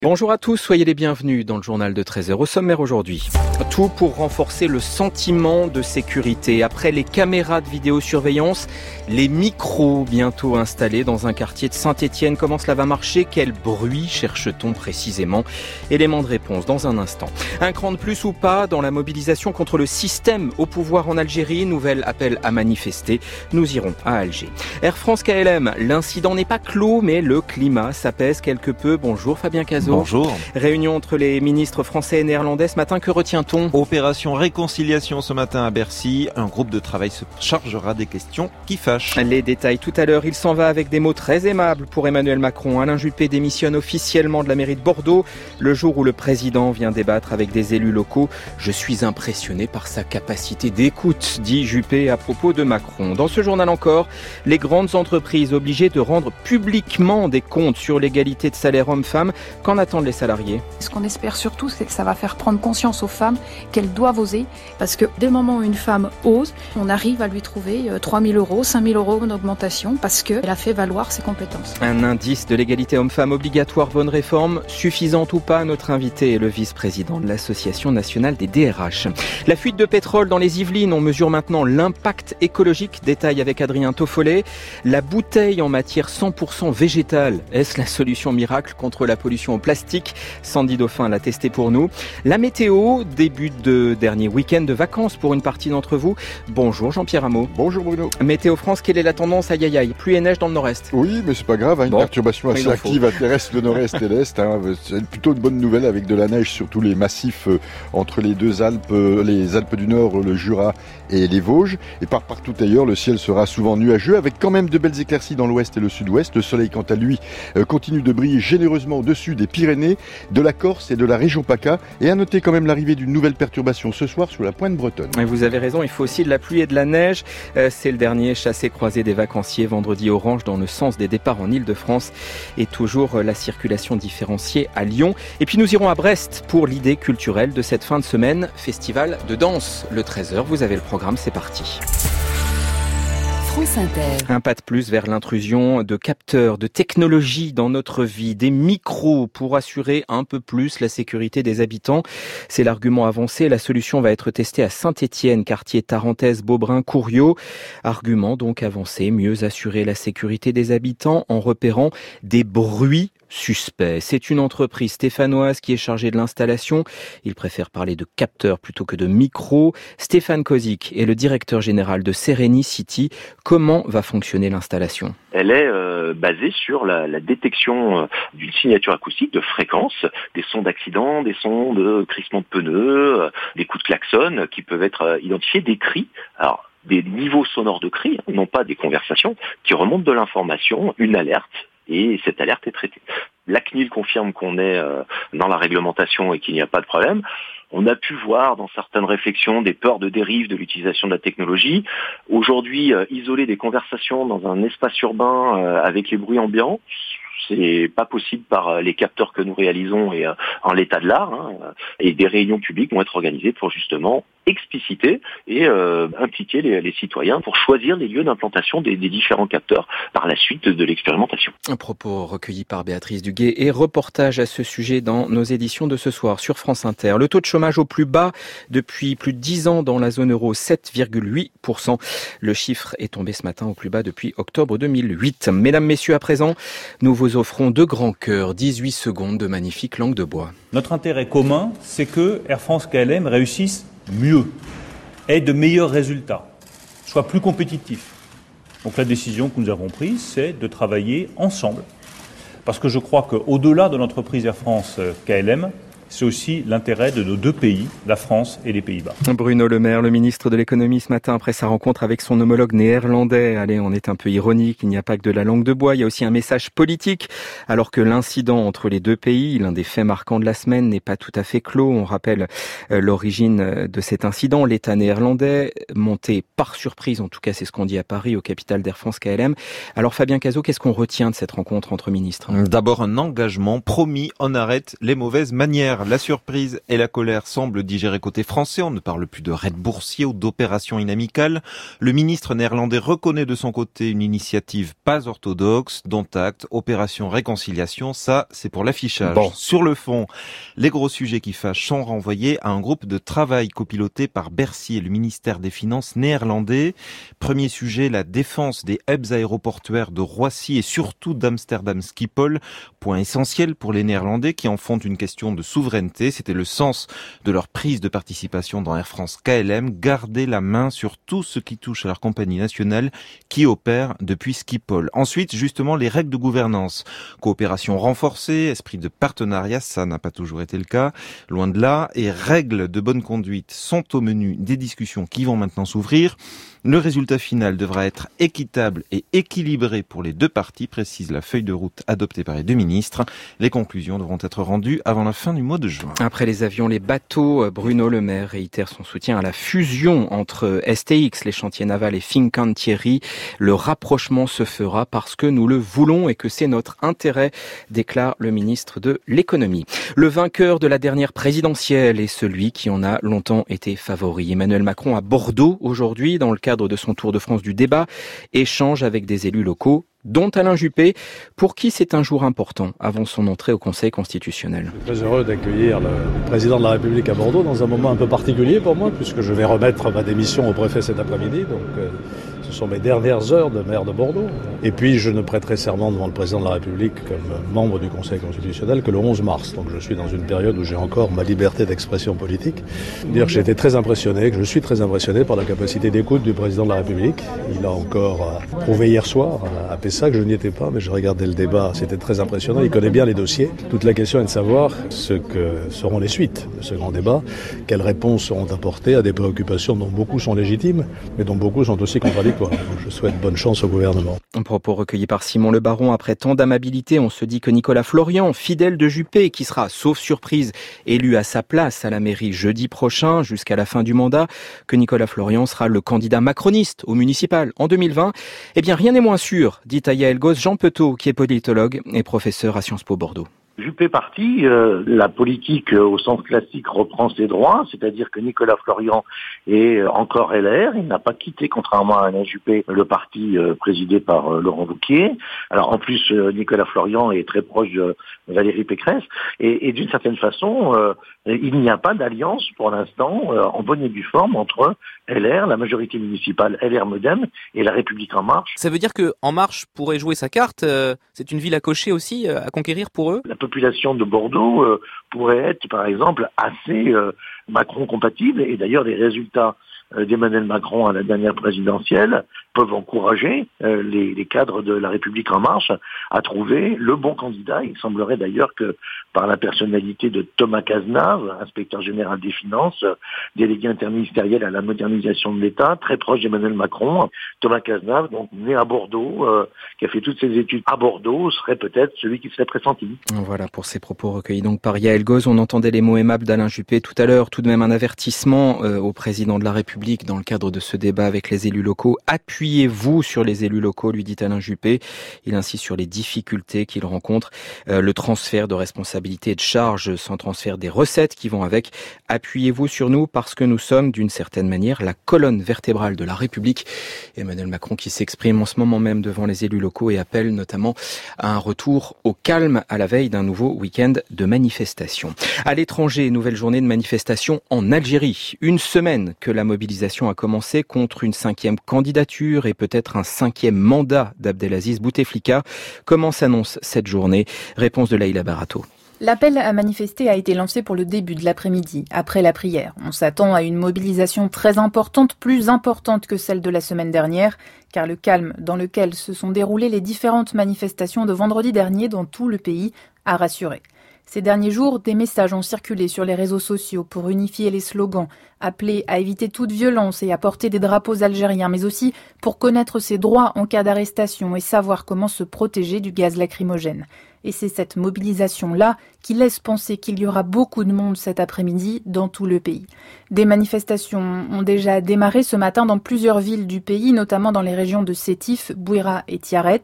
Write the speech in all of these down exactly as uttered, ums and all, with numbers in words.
Bonjour à tous, soyez les bienvenus dans le journal de treize heures. Au sommaire aujourd'hui. Tout pour renforcer le sentiment de sécurité. Après les caméras de vidéosurveillance, les micros bientôt installés dans un quartier de Saint-Étienne. Comment cela va marcher? Quel bruit cherche-t-on précisément? Élément de réponse dans un instant. Un cran de plus ou pas dans la mobilisation contre le système au pouvoir en Algérie? Nouvel appel à manifester. Nous irons à Alger. Air France K L M, l'incident n'est pas clos, mais le climat s'apaise quelque peu. Bonjour Fabien Cazot. Bonjour. Réunion entre les ministres français et néerlandais ce matin, que retient-on? Opération réconciliation ce matin à Bercy. Un groupe de travail se chargera des questions qui fâchent. Les détails tout à l'heure. Il s'en va avec des mots très aimables pour Emmanuel Macron. Alain Juppé démissionne officiellement de la mairie de Bordeaux le jour où le président vient débattre avec des élus locaux. Je suis impressionné par sa capacité d'écoute, dit Juppé à propos de Macron. Dans ce journal encore, les grandes entreprises obligées de rendre publiquement des comptes sur l'égalité de salaire homme-femme. Qu'en attendent les salariés? Ce qu'on espère surtout, c'est que ça va faire prendre conscience aux femmes qu'elles doivent oser. Parce que dès le moment où une femme ose, on arrive à lui trouver trois mille euros, cinq mille euros d'augmentation parce qu'elle a fait valoir ses compétences. Un indice de l'égalité homme-femme obligatoire, bonne réforme, suffisante ou pas? Notre invité est le vice-président de l'Association nationale des D R H. La fuite de pétrole dans les Yvelines, on mesure maintenant l'impact écologique. Détail avec Adrien Toffollet. La bouteille en matière cent pour cent végétale, est-ce la solution miracle contre la pollution au plastique? Sandy Dauphin l'a testé pour nous. La météo, début de dernier week-end de vacances pour une partie d'entre vous. Bonjour Jean-Pierre Rameau. Bonjour Bruno. Météo France, quelle est la tendance? Aïe aïe aïe, pluie et neige dans le nord-est. Oui, mais c'est pas grave, hein, une bon, perturbation assez active intéresse le nord-est et l'est. Hein. C'est plutôt une bonne nouvelle avec de la neige sur tous les massifs euh, entre les deux Alpes, euh, les Alpes du Nord, le Jura et les Vosges. Et par partout ailleurs, le ciel sera souvent nuageux avec quand même de belles éclaircies dans l'ouest et le sud-ouest. Le soleil, quant à lui, euh, continue de briller généreusement au-dessus des Pyrénées, de la Corse et de la région PACA. Et à noter quand même l'arrivée d'une nouvelle perturbation ce soir sur la pointe bretonne. Et vous avez raison, il faut aussi de la pluie et de la neige. Euh, c'est le dernier chassé-croisé des vacanciers. Vendredi orange dans le sens des départs en Ile-de-France. Et toujours euh, la circulation différenciée à Lyon. Et puis nous irons à Brest pour l'idée culturelle de cette fin de semaine. Festival de danse, le treize heures. Vous avez le programme, c'est parti. France Inter. Un pas de plus vers l'intrusion de capteurs, de technologies dans notre vie, des micros pour assurer un peu plus la sécurité des habitants. C'est l'argument avancé. La solution va être testée à Saint-Étienne, quartier Tarentaise, Beaubrun, Couriot. Argument donc avancé, mieux assurer la sécurité des habitants en repérant des bruits suspect. C'est une entreprise stéphanoise qui est chargée de l'installation. Il préfère parler de capteurs plutôt que de micros. Stéphane Kozik est le directeur général de Sereni City. Comment va fonctionner l'installation? Elle est euh, basée sur la, la détection euh, d'une signature acoustique de fréquences, des sons d'accident, des sons de crissement de pneus, euh, des coups de klaxon euh, qui peuvent être euh, identifiés, des cris. Alors, des niveaux sonores de cris, hein, non pas des conversations, qui remontent de l'information, une alerte. Et cette alerte est traitée. La C N I L confirme qu'on est euh, dans la réglementation et qu'il n'y a pas de problème. On a pu voir dans certaines réflexions des peurs de dérive de l'utilisation de la technologie. Aujourd'hui, euh, isoler des conversations dans un espace urbain euh, avec les bruits ambiants, c'est pas possible par les capteurs que nous réalisons et euh, en l'état de l'art. Hein, et des réunions publiques vont être organisées pour justement expliciter et euh, impliquer les, les citoyens pour choisir les lieux d'implantation des, des différents capteurs par la suite de, de l'expérimentation. Un propos recueilli par Béatrice Duguay et reportage à ce sujet dans nos éditions de ce soir sur France Inter. Le taux de chômage au plus bas depuis plus de dix ans dans la zone euro, sept virgule huit pour cent. Le chiffre est tombé ce matin au plus bas depuis octobre deux mille huit. Mesdames, messieurs, à présent, nous vous offrons de grands cœurs, dix-huit secondes de magnifique langue de bois. Notre intérêt commun, c'est que Air France K L M réussisse mieux, ait de meilleurs résultats, soit plus compétitif. Donc la décision que nous avons prise, c'est de travailler ensemble. Parce que je crois qu'au-delà de l'entreprise Air France K L M, c'est aussi l'intérêt de nos deux pays, la France et les Pays-Bas. Bruno Le Maire, le ministre de l'économie ce matin après sa rencontre avec son homologue néerlandais. Allez, on est un peu ironique, il n'y a pas que de la langue de bois, il y a aussi un message politique. Alors que l'incident entre les deux pays, l'un des faits marquants de la semaine, n'est pas tout à fait clos. On rappelle euh, l'origine de cet incident, l'État néerlandais, monté par surprise, en tout cas c'est ce qu'on dit à Paris, au capital d'Air France K L M. Alors Fabien Cazot, qu'est-ce qu'on retient de cette rencontre entre ministres? D'abord un engagement promis, on arrête les mauvaises manières. hier, la surprise et la colère semblent digérer côté français. On ne parle plus de raid boursier ou d'opération inamicale. Le ministre néerlandais reconnaît de son côté une initiative pas orthodoxe, dont acte, opération réconciliation. Ça, c'est pour l'affichage. Bon. Sur le fond, les gros sujets qui fâchent sont renvoyés à un groupe de travail copiloté par Bercy et le ministère des Finances néerlandais. Premier sujet, la défense des hubs aéroportuaires de Roissy et surtout d'Amsterdam Schiphol. Point essentiel pour les Néerlandais qui en font une question de souveraineté. C'était le sens de leur prise de participation dans Air France K L M. Garder la main sur tout ce qui touche à leur compagnie nationale qui opère depuis Schiphol. Ensuite, justement, les règles de gouvernance. Coopération renforcée, esprit de partenariat, ça n'a pas toujours été le cas. Loin de là. Et règles de bonne conduite sont au menu des discussions qui vont maintenant s'ouvrir. Le résultat final devra être équitable et équilibré pour les deux parties, précise la feuille de route adoptée par les deux ministres. Les conclusions devront être rendues avant la fin du mois de juin. Après les avions, les bateaux, Bruno Le Maire réitère son soutien à la fusion entre S T X, les chantiers navals, et Fincantieri. Le rapprochement se fera parce que nous le voulons et que c'est notre intérêt, déclare le ministre de l'économie. Le vainqueur de la dernière présidentielle est celui qui en a longtemps été favori. Emmanuel Macron à Bordeaux aujourd'hui, dans le cadre de son tour de France du débat, échange avec des élus locaux, dont Alain Juppé, pour qui c'est un jour important avant son entrée au Conseil constitutionnel. Je suis très heureux d'accueillir le président de la République à Bordeaux dans un moment un peu particulier pour moi, puisque je vais remettre ma démission au préfet cet après-midi, donc euh, ce sont mes dernières heures de maire de Bordeaux. Et puis je ne prêterai serment devant le président de la République comme membre du Conseil constitutionnel que le onze mars, donc je suis dans une période où j'ai encore ma liberté d'expression politique. Dire que j'ai été très impressionné, que je suis très impressionné par la capacité d'écoute du président de la République. Il a encore euh, prouvé hier soir à ça que je n'y étais pas, mais je regardais le débat, c'était très impressionnant. Il connaît bien les dossiers. Toute la question est de savoir ce que seront les suites de ce grand débat, quelles réponses seront apportées à des préoccupations dont beaucoup sont légitimes, mais dont beaucoup sont aussi contradictoires. Je souhaite bonne chance au gouvernement. Un propos recueilli par Simon Le Baron. Après tant d'amabilité, on se dit que Nicolas Florian, fidèle de Juppé, qui sera, sauf surprise, élu à sa place à la mairie jeudi prochain, jusqu'à la fin du mandat, que Nicolas Florian sera le candidat macroniste au municipal en deux mille vingt. Eh bien, rien n'est moins sûr, dit à Yael Gauss, Jean Petot, qui est politologue et professeur à Sciences Po Bordeaux. Juppé parti, euh, la politique euh, au sens classique reprend ses droits, c'est-à-dire que Nicolas Florian est euh, encore L R, il n'a pas quitté, contrairement à Alain Juppé, le parti euh, présidé par euh, Laurent Wauquiez. Alors en plus, euh, Nicolas Florian est très proche de Valérie Pécresse, et, et d'une certaine façon, euh, il n'y a pas d'alliance pour l'instant euh, en bonne et due forme entre L R, la majorité municipale L R Modem, et la République En Marche. Ça veut dire que En Marche pourrait jouer sa carte, euh, c'est une ville à cocher aussi, euh, à conquérir pour eux? La population de Bordeaux euh, pourrait être, par exemple, assez euh, Macron-compatible, et d'ailleurs les résultats euh, d'Emmanuel Macron à la dernière présidentielle peuvent encourager euh, les, les cadres de la République En Marche à trouver le bon candidat. Il semblerait d'ailleurs que par la personnalité de Thomas Cazenave, inspecteur général des finances, délégué interministériel à la modernisation de l'État, très proche d'Emmanuel Macron, Thomas Cazenave, donc né à Bordeaux, euh, qui a fait toutes ses études à Bordeaux, serait peut-être celui qui serait pressenti. Voilà pour ces propos recueillis donc par Yael Gauss. On entendait les mots aimables d'Alain Juppé tout à l'heure. Tout de même un avertissement euh, au président de la République dans le cadre de ce débat avec les élus locaux. Appuyez-vous sur les élus locaux, lui dit Alain Juppé. Il insiste sur les difficultés qu'il rencontre, euh, le transfert de responsabilités et de charges sans transfert des recettes qui vont avec. Appuyez-vous sur nous parce que nous sommes d'une certaine manière la colonne vertébrale de la République. Emmanuel Macron qui s'exprime en ce moment même devant les élus locaux et appelle notamment à un retour au calme à la veille d'un nouveau week-end de manifestation. À l'étranger, nouvelle journée de manifestation en Algérie. Une semaine que la mobilisation a commencé contre une cinquième candidature et peut-être un cinquième mandat d'Abdelaziz Bouteflika. Comment s'annonce cette journée? Réponse de Laïla Barato. L'appel à manifester a été lancé pour le début de l'après-midi, après la prière. On s'attend à une mobilisation très importante, plus importante que celle de la semaine dernière, car le calme dans lequel se sont déroulées les différentes manifestations de vendredi dernier dans tout le pays a rassuré. Ces derniers jours, des messages ont circulé sur les réseaux sociaux pour unifier les slogans, appeler à éviter toute violence et à porter des drapeaux algériens, mais aussi pour connaître ses droits en cas d'arrestation et savoir comment se protéger du gaz lacrymogène. Et c'est cette mobilisation-là qui laisse penser qu'il y aura beaucoup de monde cet après-midi dans tout le pays. Des manifestations ont déjà démarré ce matin dans plusieurs villes du pays, notamment dans les régions de Sétif, Bouira et Tiaret.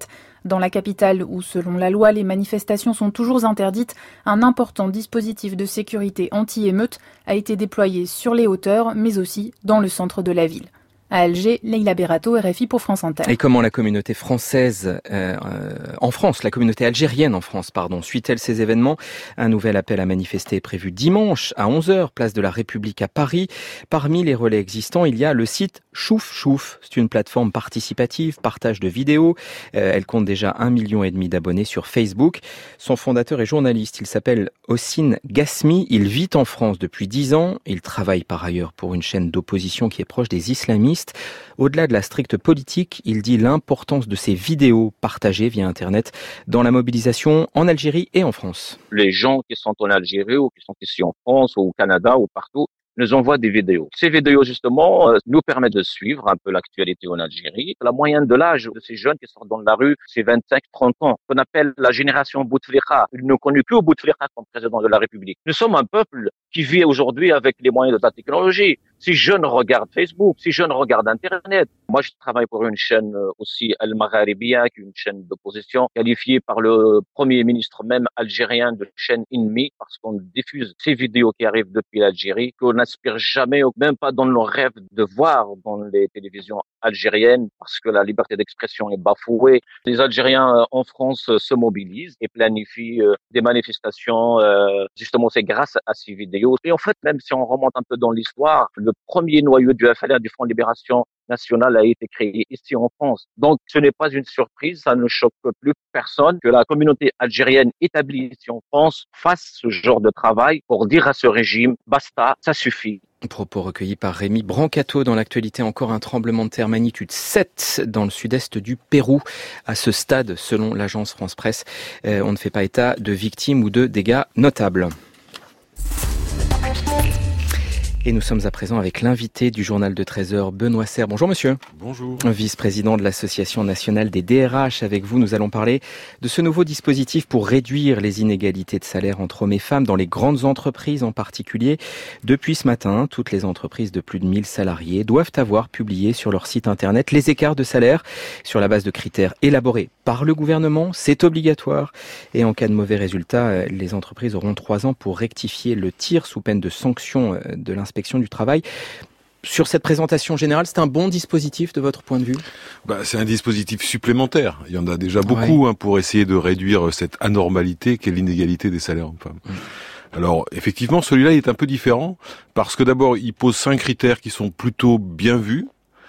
Dans la capitale, où selon la loi, les manifestations sont toujours interdites, un important dispositif de sécurité anti-émeute a été déployé sur les hauteurs, mais aussi dans le centre de la ville. À Alger, Leïla Berato, R F I pour France Inter. Et comment la communauté française, euh, en France, la communauté algérienne en France, pardon, suit-elle ces événements? Un nouvel appel à manifester est prévu dimanche à onze heures, place de la République à Paris. Parmi les relais existants, il y a le site Chouf Chouf. C'est une plateforme participative, partage de vidéos. Euh, elle compte déjà un million et demi d'abonnés sur Facebook. Son fondateur est journaliste. Il s'appelle Hossein Ghasmi. Il vit en France depuis dix ans. Il travaille par ailleurs pour une chaîne d'opposition qui est proche des islamistes. Au-delà de la stricte politique, il dit l'importance de ces vidéos partagées via Internet dans la mobilisation en Algérie et en France. Les gens qui sont en Algérie ou qui sont ici en France ou au Canada ou partout nous envoient des vidéos. Ces vidéos, justement, euh, nous permettent de suivre un peu l'actualité en Algérie. La moyenne de l'âge de ces jeunes qui sortent dans la rue, c'est vingt-cinq trente ans, qu'on appelle la génération Bouteflika. Ils ne connus plus Bouteflika comme président de la République. Nous sommes un peuple qui vit aujourd'hui avec les moyens de la technologie. Ces jeunes regardent Facebook, ces jeunes regardent Internet. Moi, je travaille pour une chaîne aussi Al Magharibia, qui est une chaîne d'opposition qualifiée par le premier ministre même algérien de chaîne ennemie, parce qu'on diffuse ces vidéos qui arrivent depuis l'Algérie, qu'on n'aspire jamais, même pas dans nos rêves, de voir dans les télévisions algériennes, parce que la liberté d'expression est bafouée. Les Algériens en France se mobilisent et planifient des manifestations. Justement, c'est grâce à ces vidéos. Et en fait, même si on remonte un peu dans l'histoire, le premier noyau du F L N, du Front de Libération Nationale, a été créé ici en France. Donc, ce n'est pas une surprise, ça ne choque plus personne que la communauté algérienne établie ici en France fasse ce genre de travail pour dire à ce régime, basta, ça suffit. Propos recueillis par Rémi Brancato. Dans l'actualité, encore un tremblement de terre magnitude sept dans le sud-est du Pérou. À ce stade, selon l'agence France Presse, euh, on ne fait pas état de victimes ou de dégâts notables. Et nous sommes à présent avec l'invité du journal de treize heures, Benoît Serre. Bonjour monsieur. Bonjour. Vice-président de l'Association nationale des D R H. Avec vous, nous allons parler de ce nouveau dispositif pour réduire les inégalités de salaire entre hommes et femmes dans les grandes entreprises en particulier. Depuis ce matin, toutes les entreprises de plus de mille salariés doivent avoir publié sur leur site internet les écarts de salaire sur la base de critères élaborés par le gouvernement. C'est obligatoire. Et en cas de mauvais résultat, les entreprises auront trois ans pour rectifier le tir sous peine de sanction de l'inspection du travail. Sur cette présentation générale, c'est un bon dispositif de votre point de vue? Bah, c'est un dispositif supplémentaire. Il y en a déjà beaucoup ouais. hein, pour essayer de réduire cette anormalité qu'est l'inégalité des salaires hommes-femmes. Mmh. Alors, effectivement, celui-là il est un peu différent parce que d'abord, il pose cinq critères qui sont plutôt bien vus,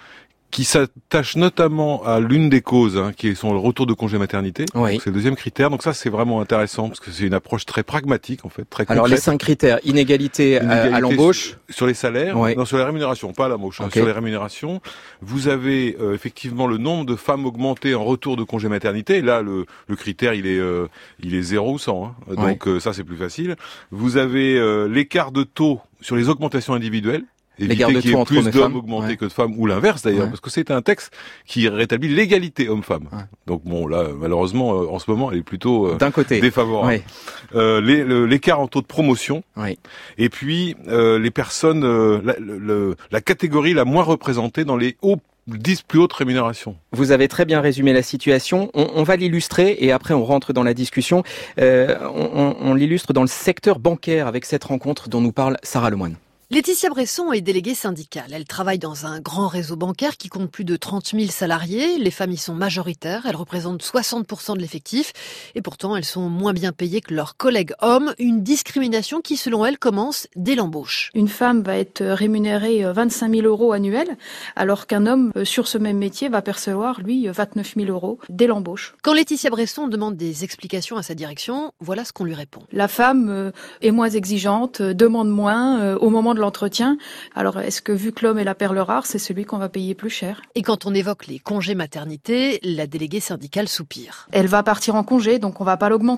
qui s'attache notamment à l'une des causes, hein, qui sont le retour de congé maternité. Oui. Donc c'est le deuxième critère. Donc ça, c'est vraiment intéressant parce que c'est une approche très pragmatique, en fait, très concrète. Alors les cinq critères, inégalité, inégalité à, à l'embauche, sur, sur les salaires, oui. non, sur la rémunération, pas à l'embauche, okay. hein, sur les rémunérations. Vous avez euh, effectivement le nombre de femmes augmenté en retour de congé maternité. Et là, le, le critère, il est, euh, il est zéro ou cent. Hein. Donc oui. euh, ça, c'est plus facile. Vous avez euh, l'écart de taux sur les augmentations individuelles. Éviter qu'il y ait plus d'hommes augmentés ouais. que de femmes, ou l'inverse d'ailleurs, ouais. parce que c'est un texte qui rétablit l'égalité homme-femme. Ouais. Donc bon, là, malheureusement, euh, en ce moment, elle est plutôt euh, d'un côté défavorable. Ouais. Euh, les, le, l'écart en taux de promotion, ouais. et puis euh, les personnes, euh, la, le, la catégorie la moins représentée dans les hauts dix plus hautes rémunérations. Vous avez très bien résumé la situation. On, on va l'illustrer et après on rentre dans la discussion. Euh, on, on, on l'illustre dans le secteur bancaire avec cette rencontre dont nous parle Sarah Lemoine. Laetitia Bresson est déléguée syndicale. Elle travaille dans un grand réseau bancaire qui compte plus de trente mille salariés. Les femmes y sont majoritaires. Elles représentent soixante pour cent de l'effectif. Et pourtant, elles sont moins bien payées que leurs collègues hommes. Une discrimination qui, selon elle, commence dès l'embauche. Une femme va être rémunérée vingt-cinq mille euros annuels, alors qu'un homme, sur ce même métier, va percevoir, lui, vingt-neuf mille euros dès l'embauche. Quand Laetitia Bresson demande des explications à sa direction, voilà ce qu'on lui répond. La femme est moins exigeante, demande moins au moment de l'entretien. Alors, est-ce que vu que l'homme est la perle rare, c'est celui qu'on va payer plus cher? Et quand on évoque les congés maternité, la déléguée syndicale soupire. Elle va partir en congé, donc on va pas l'augmenter.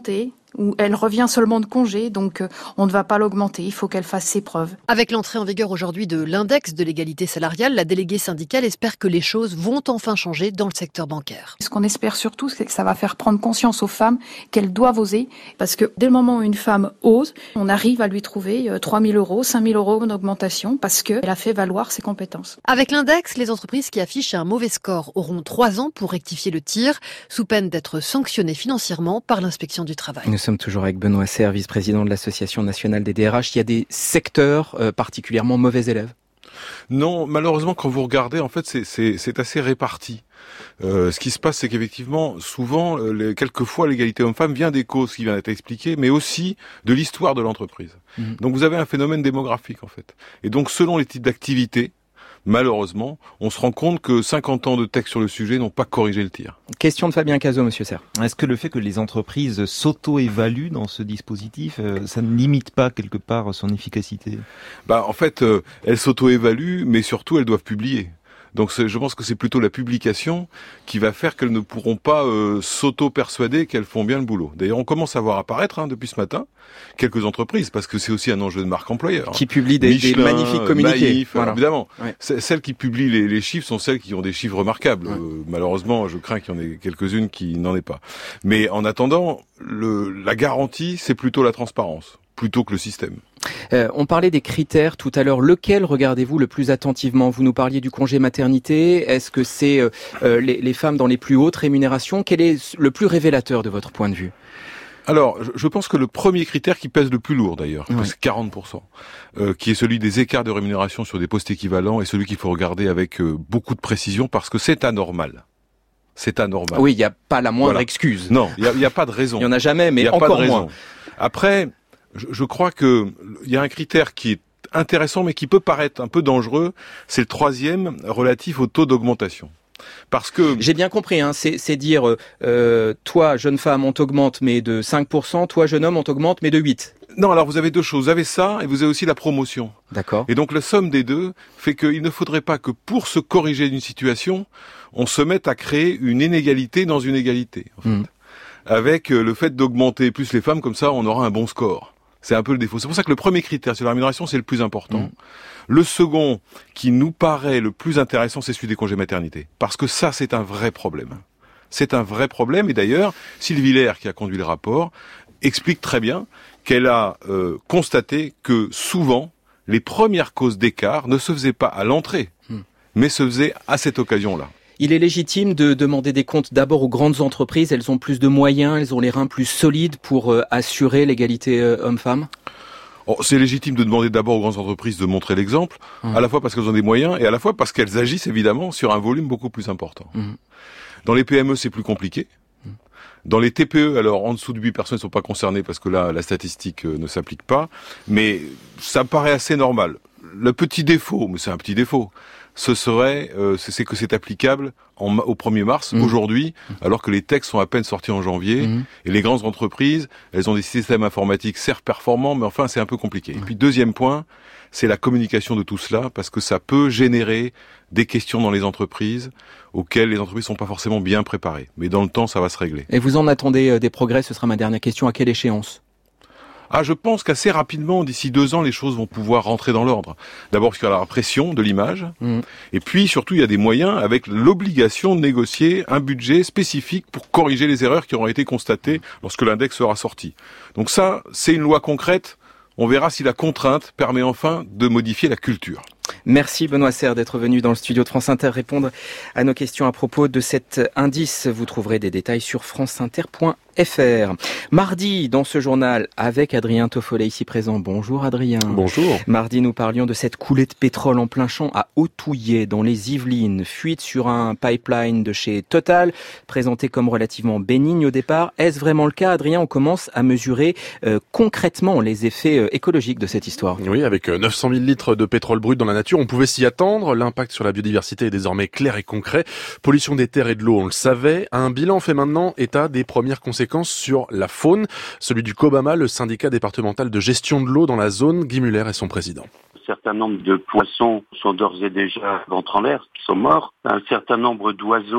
où elle revient seulement de congé, donc on ne va pas l'augmenter, il faut qu'elle fasse ses preuves. Avec l'entrée en vigueur aujourd'hui de l'index de l'égalité salariale, la déléguée syndicale espère que les choses vont enfin changer dans le secteur bancaire. Ce qu'on espère surtout, c'est que ça va faire prendre conscience aux femmes qu'elles doivent oser, parce que dès le moment où une femme ose, on arrive à lui trouver trois mille euros, cinq mille euros d'augmentation, parce qu'elle a fait valoir ses compétences. Avec l'index, les entreprises qui affichent un mauvais score auront trois ans pour rectifier le tir, sous peine d'être sanctionnées financièrement par l'inspection du travail. Nous sommes toujours avec Benoît Serre, vice-président de l'Association nationale des D R H. Il y a des secteurs euh, particulièrement mauvais élèves? Non, malheureusement, quand vous regardez, en fait, c'est, c'est, c'est assez réparti. Euh, ce qui se passe, c'est qu'effectivement, souvent, les, quelquefois, l'égalité homme-femme vient des causes qui viennent d'être expliquées, mais aussi de l'histoire de l'entreprise. Mmh. Donc, vous avez un phénomène démographique, en fait. Et donc, selon les types d'activités, malheureusement, on se rend compte que cinquante ans de texte sur le sujet n'ont pas corrigé le tir. Question de Fabien Cazot, monsieur Serre. Est-ce que le fait que les entreprises s'auto-évaluent dans ce dispositif, euh, ça ne limite pas quelque part son efficacité? Bah, en fait, euh, elles s'auto-évaluent, mais surtout elles doivent publier. Donc je pense que c'est plutôt la publication qui va faire qu'elles ne pourront pas euh, s'auto-persuader qu'elles font bien le boulot. D'ailleurs, on commence à voir apparaître hein, depuis ce matin quelques entreprises, parce que c'est aussi un enjeu de marque employeur. Qui publient des, Michelin, des magnifiques communiqués. Maïf, voilà. Évidemment. Ouais. Celles qui publient les, les chiffres sont celles qui ont des chiffres remarquables. Ouais. Euh, malheureusement, je crains qu'il y en ait quelques-unes qui n'en aient pas. Mais en attendant, le, la garantie, c'est plutôt la transparence, plutôt que le système. Euh, on parlait des critères tout à l'heure. Lequel regardez-vous le plus attentivement? Vous nous parliez du congé maternité. Est-ce que c'est euh, euh, les, les femmes dans les plus hautes rémunérations? Quel est le plus révélateur de votre point de vue? Alors, je pense que le premier critère qui pèse le plus lourd d'ailleurs, ouais. c'est quarante pour cent, euh, qui est celui des écarts de rémunération sur des postes équivalents, et celui qu'il faut regarder avec euh, beaucoup de précision parce que c'est anormal. C'est anormal. Oui, il n'y a pas la moindre voilà. excuse. Non, il n'y a, a pas de raison. Il n'y en a jamais, mais encore moins. Après, je, je crois que il y a un critère qui est intéressant, mais qui peut paraître un peu dangereux. C'est le troisième, relatif au taux d'augmentation. Parce que j'ai bien compris, hein, c'est, c'est dire euh, toi jeune femme on t'augmente mais de cinq pour cent, toi jeune homme on t'augmente mais de huit. Non, alors vous avez deux choses, vous avez ça et vous avez aussi la promotion. D'accord. Et donc la somme des deux fait qu'il ne faudrait pas que pour se corriger d'une situation, on se mette à créer une inégalité dans une égalité, en fait. Mmh. Avec le fait d'augmenter plus les femmes, comme ça on aura un bon score. C'est un peu le défaut. C'est pour ça que le premier critère sur la rémunération, c'est le plus important. Mmh. Le second, qui nous paraît le plus intéressant, c'est celui des congés maternité. Parce que ça, c'est un vrai problème. C'est un vrai problème. Et d'ailleurs, Sylvie Lair, qui a conduit le rapport, explique très bien qu'elle a euh, constaté que souvent, les premières causes d'écart ne se faisaient pas à l'entrée, mmh. mais se faisaient à cette occasion-là. Il est légitime de demander des comptes d'abord aux grandes entreprises. Elles ont plus de moyens, elles ont les reins plus solides pour euh, assurer l'égalité euh, homme-femme. Oh, c'est légitime de demander d'abord aux grandes entreprises de montrer l'exemple, mmh. à la fois parce qu'elles ont des moyens et à la fois parce qu'elles agissent évidemment sur un volume beaucoup plus important. Mmh. Dans les P M E, c'est plus compliqué. Mmh. Dans les T P E, alors en dessous de huit personnes ne sont pas concernées parce que là, la statistique euh, ne s'applique pas, mais ça me paraît assez normal. Le petit défaut, mais c'est un petit défaut, ce serait, euh, c'est que c'est applicable en, au premier mars, mmh. aujourd'hui, alors que les textes sont à peine sortis en janvier, mmh. et les grandes entreprises, elles ont des systèmes informatiques certes performants, mais enfin c'est un peu compliqué. Mmh. Et puis deuxième point, c'est la communication de tout cela, parce que ça peut générer des questions dans les entreprises, auxquelles les entreprises sont pas forcément bien préparées. Mais dans le temps, ça va se régler. Et vous en attendez des progrès, ce sera ma dernière question, à quelle échéance ? Ah, je pense qu'assez rapidement, d'ici deux ans, les choses vont pouvoir rentrer dans l'ordre. D'abord parce qu'il y a la pression de l'image, mmh. et puis surtout il y a des moyens avec l'obligation de négocier un budget spécifique pour corriger les erreurs qui auront été constatées lorsque l'index sera sorti. Donc ça, c'est une loi concrète. On verra si la contrainte permet enfin de modifier la culture. Merci Benoît Serre d'être venu dans le studio de France Inter répondre à nos questions à propos de cet indice. Vous trouverez des détails sur franceinter point f r. Mardi, dans ce journal, avec Adrien Toffolet ici présent. Bonjour Adrien. Bonjour. Mardi, nous parlions de cette coulée de pétrole en plein champ à Hautouillet, dans les Yvelines. Fuite sur un pipeline de chez Total, présenté comme relativement bénigne au départ. Est-ce vraiment le cas, Adrien? On commence à mesurer euh, concrètement les effets euh, écologiques de cette histoire. Oui, avec neuf cent mille litres de pétrole brut dans la nature, on pouvait s'y attendre. L'impact sur la biodiversité est désormais clair et concret. Pollution des terres et de l'eau, on le savait. Un bilan fait maintenant état des premières conséquences sur la faune. Celui du COBAMA, le syndicat départemental de gestion de l'eau dans la zone. Guy Muller est son président. Un certain nombre de poissons sont d'ores et déjà ventre en l'air, qui sont morts. Un certain nombre d'oiseaux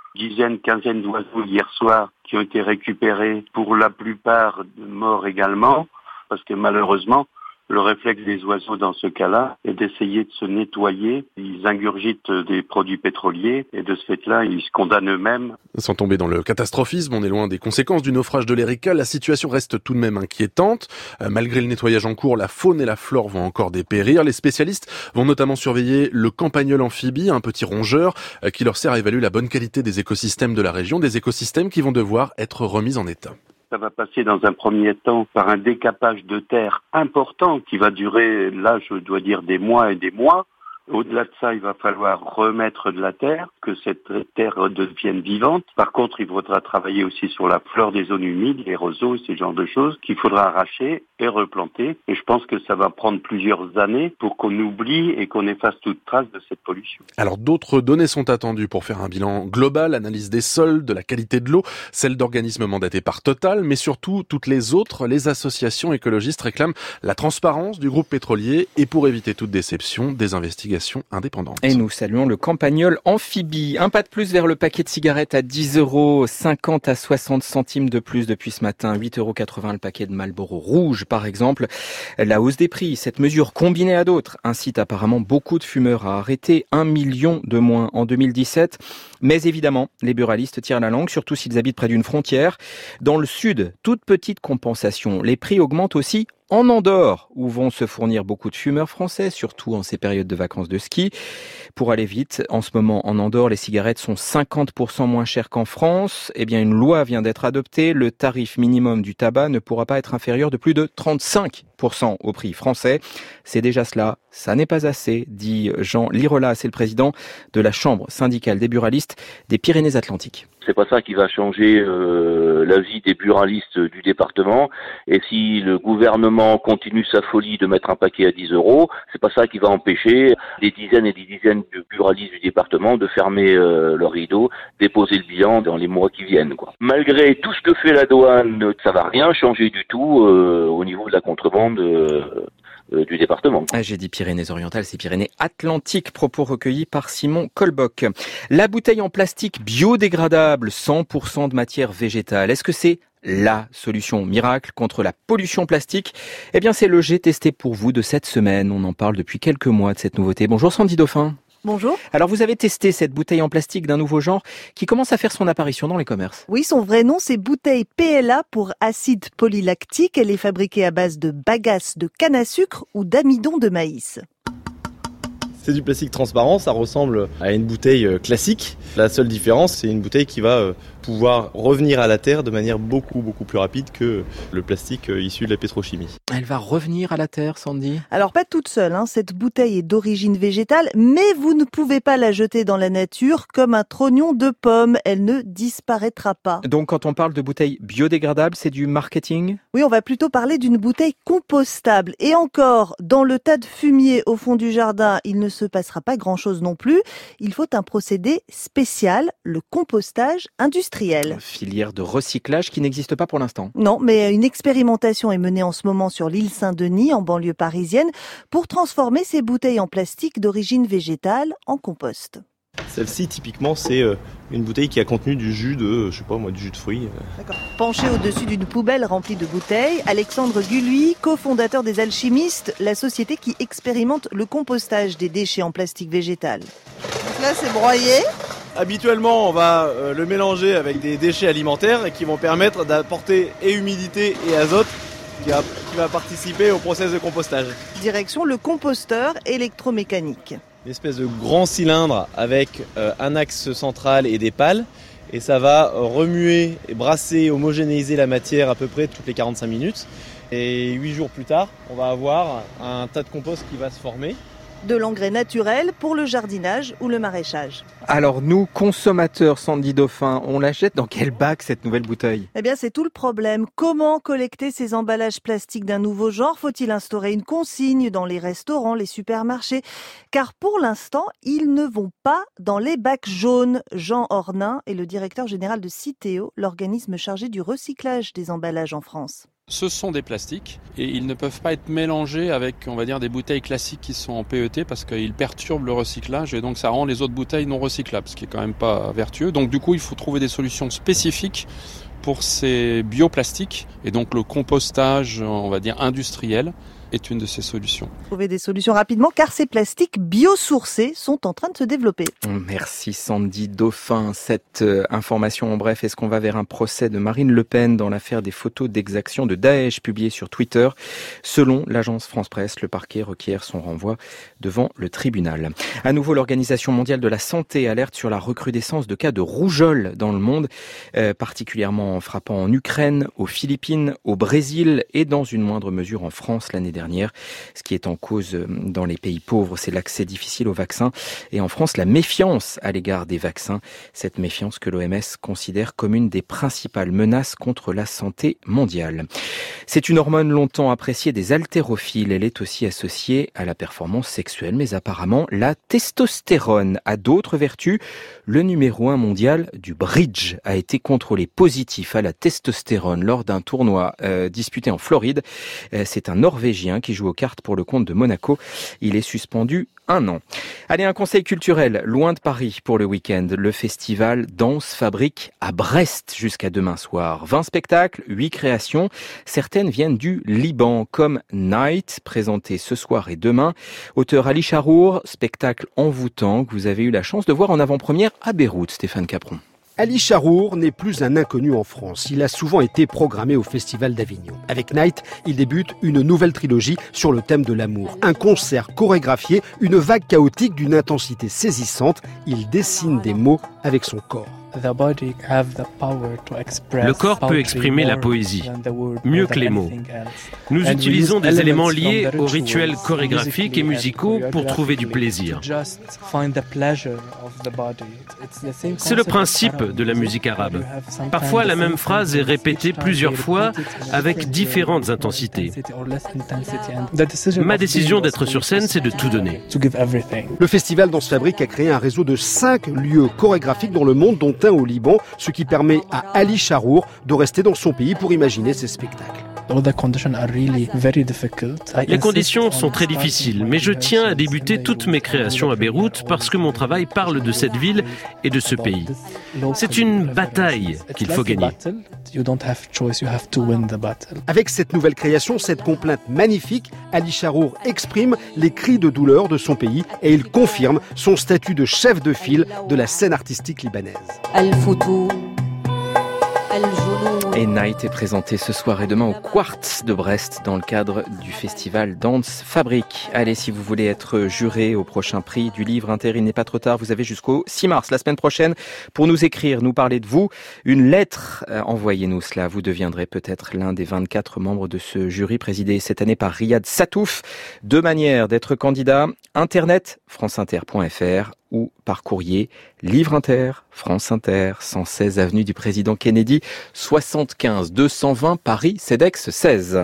dizaine, quinzaine d'oiseaux hier soir qui ont été récupérés, pour la plupart morts également, parce que malheureusement, le réflexe des oiseaux dans ce cas-là est d'essayer de se nettoyer. Ils ingurgitent des produits pétroliers et de ce fait-là, ils se condamnent eux-mêmes. Sans tomber dans le catastrophisme, on est loin des conséquences du naufrage de l'Erika. La situation reste tout de même inquiétante. Euh, malgré le nettoyage en cours, la faune et la flore vont encore dépérir. Les spécialistes vont notamment surveiller le campagnol amphibie, un petit rongeur euh, qui leur sert à évaluer la bonne qualité des écosystèmes de la région, des écosystèmes qui vont devoir être remis en état. Ça va passer dans un premier temps par un décapage de terre important qui va durer, là je dois dire, des mois et des mois. Au-delà de ça, il va falloir remettre de la terre, que cette terre devienne vivante. Par contre, il faudra travailler aussi sur la flore des zones humides, les roseaux, ces genres de choses qu'il faudra arracher et replanter. Et je pense que ça va prendre plusieurs années pour qu'on oublie et qu'on efface toute trace de cette pollution. Alors d'autres données sont attendues pour faire un bilan global, analyse des sols, de la qualité de l'eau, celle d'organismes mandatés par Total, mais surtout toutes les autres, les associations écologistes réclament la transparence du groupe pétrolier et pour éviter toute déception, des investigations indépendante. Et nous saluons le campagnol amphibie. Un pas de plus vers le paquet de cigarettes à dix euros, cinquante à soixante centimes de plus depuis ce matin, huit euros quatre-vingts le paquet de Marlboro rouge par exemple. La hausse des prix, cette mesure combinée à d'autres, incite apparemment beaucoup de fumeurs à arrêter, un million de moins en deux mille dix-sept. Mais évidemment, les buralistes tirent la langue, surtout s'ils habitent près d'une frontière. Dans le sud, toute petite compensation. Les prix augmentent aussi en Andorre, où vont se fournir beaucoup de fumeurs français, surtout en ces périodes de vacances de ski. Pour aller vite, en ce moment en Andorre, les cigarettes sont cinquante pour cent moins chères qu'en France. Eh bien, une loi vient d'être adoptée. Le tarif minimum du tabac ne pourra pas être inférieur de plus de trente-cinq pour cent au prix français. C'est déjà cela. Ça n'est pas assez, dit Jean Lirola, c'est le président de la Chambre syndicale des buralistes des Pyrénées-Atlantiques. C'est pas ça qui va changer euh, la vie des buralistes du département. Et si le gouvernement continue sa folie de mettre un paquet à dix euros, c'est pas ça qui va empêcher des dizaines et des dizaines de buralistes du département de fermer euh, leur rideau, déposer le bilan dans les mois qui viennent, quoi. Malgré tout ce que fait la douane, ça va rien changer du tout euh, au niveau de la contrebande euh, euh, du département. Ah, j'ai dit Pyrénées-Orientales, c'est Pyrénées-Atlantiques, propos recueillis par Simon Colboc. La bouteille en plastique biodégradable, cent pour cent de matière végétale, est-ce que c'est la solution miracle contre la pollution plastique? Eh bien, c'est le jet testé pour vous de cette semaine. On en parle depuis quelques mois de cette nouveauté. Bonjour Sandy Dauphin. Bonjour. Alors vous avez testé cette bouteille en plastique d'un nouveau genre qui commence à faire son apparition dans les commerces. Oui, son vrai nom c'est bouteille P L A pour acide polylactique. Elle est fabriquée à base de bagasse de canne à sucre ou d'amidon de maïs. C'est du plastique transparent, ça ressemble à une bouteille classique. La seule différence, c'est une bouteille qui va pouvoir revenir à la terre de manière beaucoup beaucoup plus rapide que le plastique issu de la pétrochimie. Elle va revenir à la terre, Sandy ? Alors pas toute seule, hein. Cette bouteille est d'origine végétale, mais vous ne pouvez pas la jeter dans la nature comme un trognon de pomme, elle ne disparaîtra pas. Donc quand on parle de bouteille biodégradable, c'est du marketing ? Oui, on va plutôt parler d'une bouteille compostable. Et encore, dans le tas de fumier au fond du jardin, il ne se passera pas grand-chose non plus. Il faut un procédé spécial, le compostage industriel. Filière de recyclage qui n'existe pas pour l'instant. Non, mais une expérimentation est menée en ce moment sur l'île Saint-Denis, en banlieue parisienne, pour transformer ces bouteilles en plastique d'origine végétale en compost. Celle-ci, typiquement, c'est une bouteille qui a contenu du jus de, je sais pas moi, du jus de fruits. D'accord. Penché au-dessus d'une poubelle remplie de bouteilles, Alexandre Gulluy, cofondateur des Alchimistes, la société qui expérimente le compostage des déchets en plastique végétal. Donc là, c'est broyé. Habituellement, on va euh, le mélanger avec des déchets alimentaires et qui vont permettre d'apporter et humidité et azote qui va, qui va participer au processus de compostage. Direction le composteur électromécanique. Une espèce de grand cylindre avec euh, un axe central et des pales. Et ça va remuer, brasser, homogénéiser la matière à peu près toutes les quarante-cinq minutes. Et huit jours plus tard, on va avoir un tas de compost qui va se former. De l'engrais naturel pour le jardinage ou le maraîchage. Alors nous, consommateurs, Sandy Dauphin, on la jette dans quel bac cette nouvelle bouteille ? Eh bien c'est tout le problème. Comment collecter ces emballages plastiques d'un nouveau genre ? Faut-il instaurer une consigne dans les restaurants, les supermarchés ? Car pour l'instant, ils ne vont pas dans les bacs jaunes. Jean Ornin est le directeur général de Citeo, l'organisme chargé du recyclage des emballages en France. Ce sont des plastiques et ils ne peuvent pas être mélangés avec, on va dire, des bouteilles classiques qui sont en P E T parce qu'ils perturbent le recyclage et donc ça rend les autres bouteilles non recyclables, ce qui est quand même pas vertueux. Donc du coup, il faut trouver des solutions spécifiques pour ces bioplastiques et donc le compostage, on va dire, industriel est une de ces solutions. Trouver des solutions rapidement car ces plastiques biosourcés sont en train de se développer. Merci Sandy Dauphin. Cette euh, information en bref, est-ce qu'on va vers un procès de Marine Le Pen dans l'affaire des photos d'exaction de Daesh publiées sur Twitter? Selon l'agence France-Presse, le parquet requiert son renvoi devant le tribunal. À nouveau, l'Organisation mondiale de la santé alerte sur la recrudescence de cas de rougeole dans le monde, euh, particulièrement frappant en Ukraine, aux Philippines, au Brésil et dans une moindre mesure en France l'année dernière. Dernière. Ce qui est en cause dans les pays pauvres, c'est l'accès difficile aux vaccins et en France, la méfiance à l'égard des vaccins. Cette méfiance que l'O M S considère comme une des principales menaces contre la santé mondiale. C'est une hormone longtemps appréciée des haltérophiles. Elle est aussi associée à la performance sexuelle, mais apparemment, la testostérone a d'autres vertus. Le numéro un mondial du bridge a été contrôlé positif à la testostérone lors d'un tournoi euh, disputé en Floride. Euh, c'est un Norvégien qui joue aux cartes pour le compte de Monaco. Il est suspendu un an. Allez, un conseil culturel loin de Paris pour le week-end. Le festival Danse Fabrique à Brest jusqu'à demain soir. vingt spectacles, huit créations. Certaines viennent du Liban, comme Night, présenté ce soir et demain. Auteur Ali Charour, spectacle envoûtant que vous avez eu la chance de voir en avant-première à Beyrouth, Stéphane Capron. Ali Charour n'est plus un inconnu en France. Il a souvent été programmé au Festival d'Avignon. Avec Night, il débute une nouvelle trilogie sur le thème de l'amour. Un concert chorégraphié, une vague chaotique d'une intensité saisissante. Il dessine des mots avec son corps. Le corps peut exprimer la poésie, mieux que les mots. Nous utilisons des éléments liés aux rituels chorégraphiques et musicaux pour trouver du plaisir. C'est le principe de la musique arabe. Parfois, la même phrase est répétée plusieurs fois avec différentes intensités. Ma décision d'être sur scène, c'est de tout donner. Le festival Danse Fabrique a créé un réseau de cinq lieux chorégraphiques dans le monde, dont un au Liban, ce qui permet à Ali Charour de rester dans son pays pour imaginer ses spectacles. Les conditions sont très difficiles, mais je tiens à débuter toutes mes créations à Beyrouth parce que mon travail parle de cette ville et de ce pays. C'est une bataille qu'il faut gagner. Avec cette nouvelle création, cette complainte magnifique, Ali Charour exprime les cris de douleur de son pays et il confirme son statut de chef de file de la scène artistique libanaise. Et Night est présenté ce soir et demain au Quartz de Brest dans le cadre du festival Danse Fabrique. Allez, si vous voulez être juré au prochain prix du livre Inter, il n'est pas trop tard, vous avez jusqu'au six mars, la semaine prochaine, pour nous écrire, nous parler de vous. Une lettre, euh, envoyez-nous cela, vous deviendrez peut-être l'un des vingt-quatre membres de ce jury présidé cette année par Riyad Satouf. Deux manières d'être candidat, internet, franceinter point f r ou par courrier, Livre Inter, France Inter, cent seize avenue du Président Kennedy, soixante-quinze deux cent vingt Paris, CEDEX seize.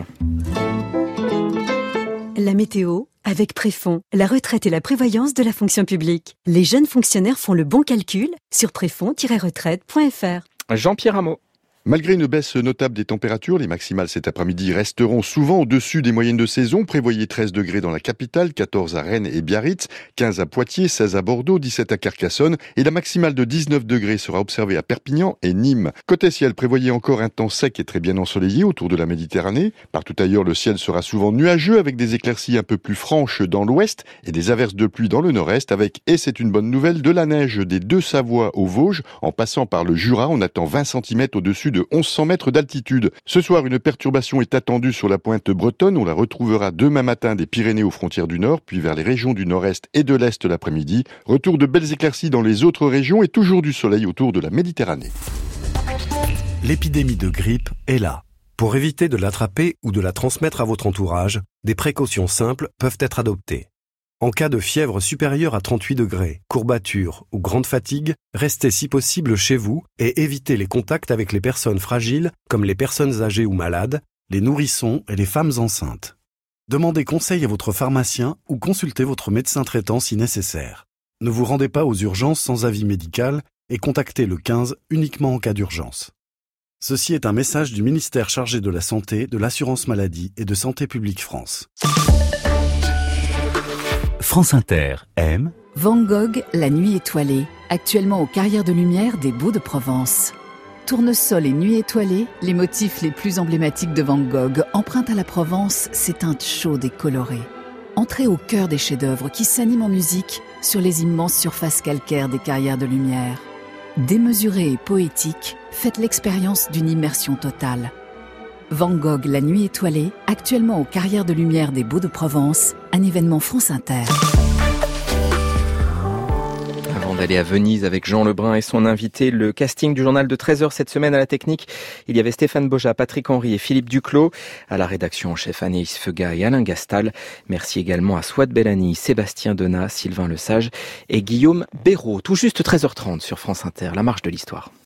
La météo avec Préfond, la retraite et la prévoyance de la fonction publique. Les jeunes fonctionnaires font le bon calcul sur préfond tiret retraite point f r. Jean-Pierre Rameau. Malgré une baisse notable des températures, les maximales cet après-midi resteront souvent au-dessus des moyennes de saison. Prévoyez treize degrés dans la capitale, quatorze à Rennes et Biarritz, quinze à Poitiers, seize à Bordeaux, dix-sept à Carcassonne et la maximale de dix-neuf degrés sera observée à Perpignan et Nîmes. Côté ciel, prévoyez encore un temps sec et très bien ensoleillé autour de la Méditerranée. Partout ailleurs, le ciel sera souvent nuageux avec des éclaircies un peu plus franches dans l'ouest et des averses de pluie dans le nord-est avec, et c'est une bonne nouvelle, de la neige des Deux-Savoies aux Vosges. En passant par le Jura, on attend vingt centimètres au-dessus de onze cents mètres d'altitude. Ce soir, une perturbation est attendue sur la pointe bretonne. On la retrouvera demain matin des Pyrénées aux frontières du nord, puis vers les régions du nord-est et de l'est l'après-midi. Retour de belles éclaircies dans les autres régions et toujours du soleil autour de la Méditerranée. L'épidémie de grippe est là. Pour éviter de l'attraper ou de la transmettre à votre entourage, des précautions simples peuvent être adoptées. En cas de fièvre supérieure à trente-huit degrés, courbature ou grande fatigue, restez si possible chez vous et évitez les contacts avec les personnes fragiles comme les personnes âgées ou malades, les nourrissons et les femmes enceintes. Demandez conseil à votre pharmacien ou consultez votre médecin traitant si nécessaire. Ne vous rendez pas aux urgences sans avis médical et contactez le quinze uniquement en cas d'urgence. Ceci est un message du ministère chargé de la Santé, de l'Assurance Maladie et de Santé Publique France. France Inter aime Van Gogh, La Nuit étoilée, actuellement aux Carrières de Lumière des Baux-de-Provence. Tournesol et nuit étoilée, les motifs les plus emblématiques de Van Gogh empruntent à la Provence ces teintes chaudes et colorées. Entrez au cœur des chefs-d'œuvre qui s'animent en musique sur les immenses surfaces calcaires des Carrières de Lumière. Démesuré et poétique, faites l'expérience d'une immersion totale. Van Gogh, La Nuit étoilée, actuellement aux Carrières de Lumière des Baux-de-Provence, un événement France Inter. Avant d'aller à Venise avec Jean Lebrun et son invité, le casting du journal de treize heures cette semaine à la technique, il y avait Stéphane Boja, Patrick Henry et Philippe Duclos. À la rédaction en chef Anaïs Feuga et Alain Gastal. Merci également à Swat Bellani, Sébastien Donat, Sylvain Lesage et Guillaume Béraud. Tout juste treize heures trente sur France Inter, la marche de l'histoire.